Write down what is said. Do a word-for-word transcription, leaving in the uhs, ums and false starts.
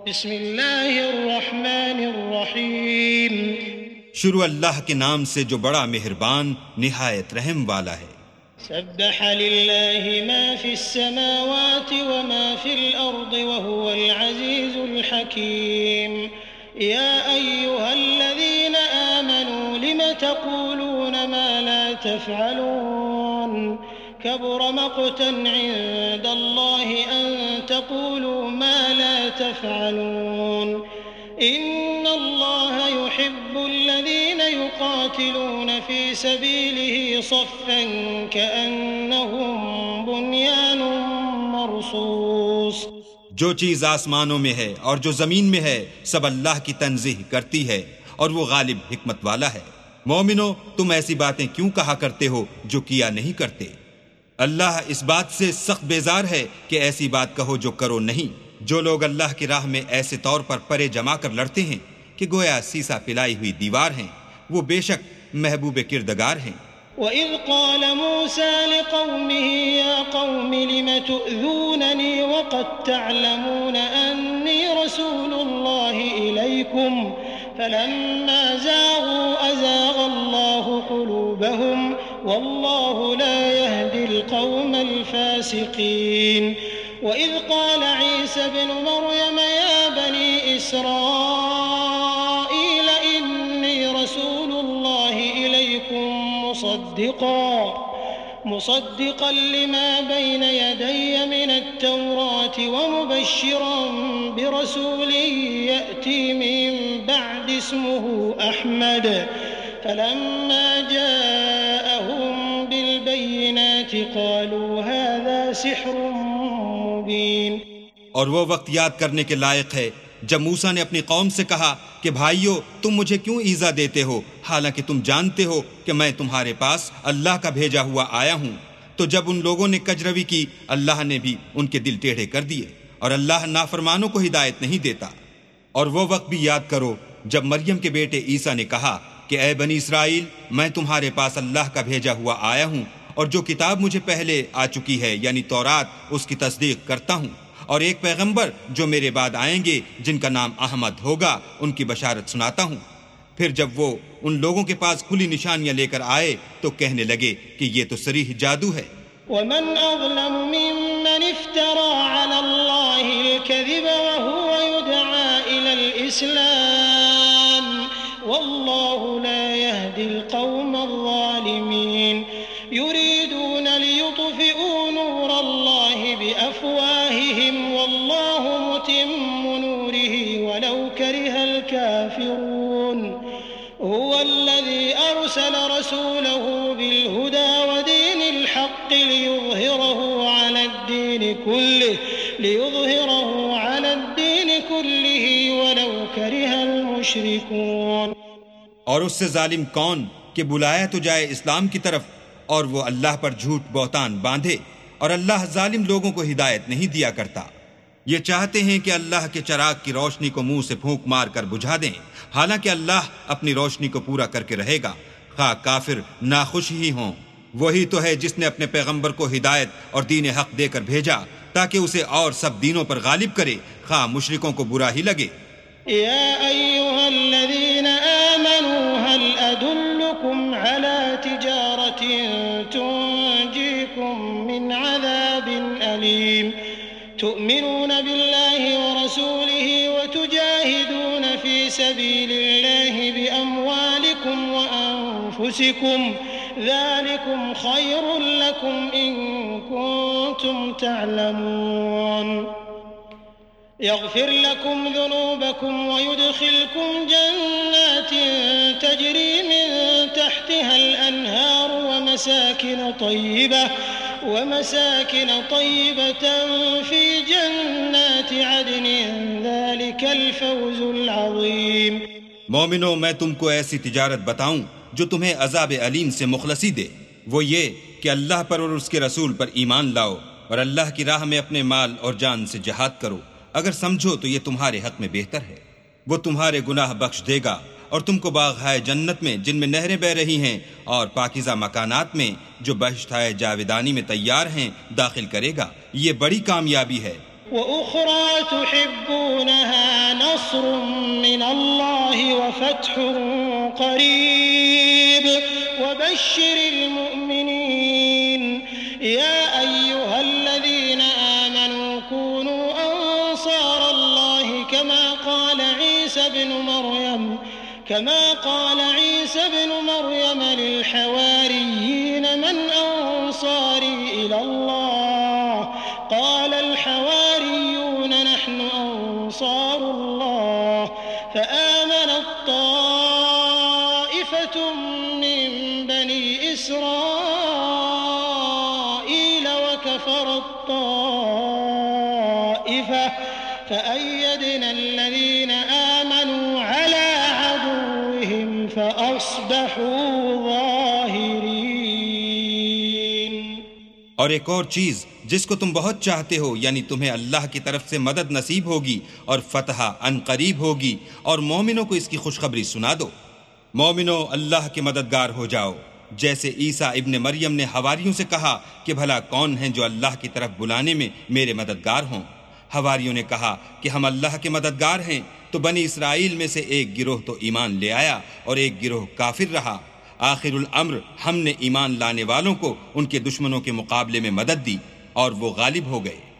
बिस्मिल्लाहिर्रहमानिर्रहीम। शुरू अल्लाह के नाम से जो बड़ा मेहरबान निहायत रहम वाला है। सब्बह लिल्लाहि मा फिस्समावाति व मा फिल अर्दि व हुवल अज़ीज़ुल हकीम। या अय्युहल्लज़ीना आमनू लिम तक़ूलून मा ला तफ़अलून कबुर मक़तन इंदल्लाहि अन तक़ूलू मा ला तफ़अलून इन्नल्लाहा युहिब्बुल्लज़ीना युक़ातिलून फ़ी सबीलिहि सफ़्फ़न कअन्नहुम बुन्यानुम मरसूस। जो चीज आसमानों में है और जो जमीन में है सब अल्लाह की तंज़ीह करती है और वो गालिब हिकमत वाला है। मोमिनो, तुम ऐसी बातें क्यों कहा करते हो जो किया नहीं करते। अल्लाह इस बात से सख्त बेजार है कि ऐसी बात कहो जो करो नहीं। जो लोग अल्लाह की राह में ऐसे तौर पर परे जमा कर लड़ते हैं कि गोया सीसा पिलाई हुई दीवार हैं, वो बेशक महबूब किरदगार हैं। वइज़ क़ाल मूसा लिक़ौमिही या क़ौमि लिम तु'ज़ूननी वक़द तअलमून अन्नी रसूलुल्लाहि इलैकुम फलम्मा ज़ाग़ू अज़ाग़ल्लाहु क़ुलूबहुम वल्लाहु ला यहदिल क़ौमल फ़ासिक़ीन। वइज़ क़ाल ईसा इब्नु मर्यम या बनी इस्राईल इन्नी रसूलुल्लाहि इलैकुम मुसद्दिक़an मुसद्दिक़न लिमा बैन यदय्य मिनत-तौराति व मुबश्शिरन बिरसूलिन यअती मिन बअदि इस्मुहु अहमद फलम्मा जाअहुम बिलबय्यिनाति क़ालू हाज़ा सिह्रुन मुबीन। और वो वक्त याद करने के लायक है जब मूसा ने अपनी कौम से कहा कि भाइयों, तुम मुझे क्यों ईज़ा देते हो, हालांकि तुम जानते हो कि मैं तुम्हारे पास अल्लाह का भेजा हुआ आया हूँ। तो जब उन लोगों ने कजरवी की, अल्लाह ने भी उनके दिल टेढ़े कर दिए और अल्लाह नाफरमानों को हिदायत नहीं देता। और वो वक्त भी याद करो जब मरियम के बेटे ईसा ने कहा कि ए बनी इसराइल, मैं तुम्हारे पास अल्लाह का भेजा हुआ आया हूँ और जो किताब मुझे पहले आ चुकी है यानी तौरात, उसकी तस्दीक करता हूँ और एक पैगंबर जो मेरे बाद आएंगे जिनका नाम अहमद होगा, उनकी बशारत सुनाता हूँ। फिर जब वो उन लोगों के पास खुली निशानियां लेकर आए तो कहने लगे कि ये तो सरीह जादू है। वमन अज़लम मिम्मन इफ्तरा अलल्लाहिल कज़िब व हुवा युदआ इलल इस्लाम वल्लाहु ला यहदिल क़ौमल ज़ालिमीन। युरीदून लियुत्फ़िऊ नूरल्लाहि बिअफ़वाहिहिम वल्लाहु मुतिम्मु नूरिहि वलौ करिहल काफ़िरून। हुवल्लज़ी अरसल रसूलहु बिलहुदा व दीनिल हक़्क़ि लियुज़हिरहु अलद्दीनि कुल्लिहि लियुज़हिरहु अलद्दीनि कुल्लिहि वलौ करिहल मुश्रिकून। और उससे जालिम कौन कि बुलाया तो जाए इस्लाम की तरफ और वो अल्लाह पर झूठ बहतान बांधे, और अल्लाह जालिम लोगों को हिदायत नहीं दिया करता। ये चाहते हैं कि अल्लाह के चराग की रोशनी को मुंह से फूंक मार कर बुझा दें, हालांकि अल्लाह अपनी रोशनी को पूरा करके रहेगा, खा काफिर नाखुश ही हों। वही तो है जिसने अपने पैगंबर को हिदायत और दीन हक देकर भेजा ताकि उसे और सब दीनों पर गालिब करे, खा मुशरिकों को बुरा ही लगे। या अय्युहल्लज़ीना आमनू हल अदुल्लुकुम अला तिजारतिन तुंजीकुम मिन अज़ाबिन अलीम तु'मिनून बिल्लाहि व रसूलिहि व तुजाहिदून फी सबीलिल्लाहि बिअम्वालिकुम व अनफुसिकुम ज़ालिकुम खैरुल लकुम इन कुंतुम तअलमून। यग़फिर लकुम ज़ुनूबकुम व युदखिलकुम जन्नातिन तजरी मिन तहतिहल अनहार व मसाकिन तय्यिबह व मसाकिन तय्यिबतन फ़ी जन्नाति अदनिन ज़ालिकल फ़ौज़ुल अज़ीम। मोमिनो, मैं तुमको ऐसी तिजारत बताऊं जो तुम्हें अज़ाब अलीम से मुखलसी दे। वो ये कि अल्लाह पर और उसके रसूल पर ईमान लाओ और अल्लाह की राह में अपने माल और जान से जिहाद करो। अगर समझो तो ये तुम्हारे हक में बेहतर है। वो तुम्हारे गुनाह बख्श देगा और तुमको बाग़-ए जन्नत में जिनमें नहरें बह रही हैं और पाकीज़ा मकानात में जो बहिश्त-ए जावेदानी में तैयार हैं दाखिल करेगा। ये बड़ी कामयाबी है। वउख़रा तुहिब्बूनहा नस्रुम मिनल्लाहि व फत्हुन क़रीब व बश्शिरिल मुअमिनीन या अय्युहल्लज़ीना आमनू कूनू अंसारल्लाहि कमा क़ाल ईसा इब्नु मरयम कमा क़ाल ईसा इब्नु मरयम लिल-हवारिय्यीन मन अंसारी इलल्लाह क़ाल अल-हवारिय्यून नहनु अंसारुल्लाह फ़आमनत ताइफ़तुम मिन बनी इस्राईल व कफ़रत ताइफ़ा फ़अय्यदना अल्लज़ीन आमनू अला अदुव्विहिम फ़अस्बहू ज़ाहिरीन। और एक और चीज जिसको तुम बहुत चाहते हो, यानी तुम्हें अल्लाह की तरफ से मदद नसीब होगी और फतह अनकरीब होगी, और मोमिनों को इसकी खुशखबरी सुना दो। मोमिनो अल्लाह के मददगार हो जाओ, जैसे ईसा इब्ने मरियम ने हवारियों से कहा कि भला कौन हैं जो अल्लाह की तरफ बुलाने में मेरे मददगार हों। हवारियों ने कहा कि हम अल्लाह के मददगार हैं। तो बनी इसराइल में से एक गिरोह तो ईमान ले आया और एक गिरोह काफिर रहा। आखिरुल अम्र हमने ईमान लाने वालों को उनके दुश्मनों के मुकाबले में मदद दी और वो गालिब हो गए।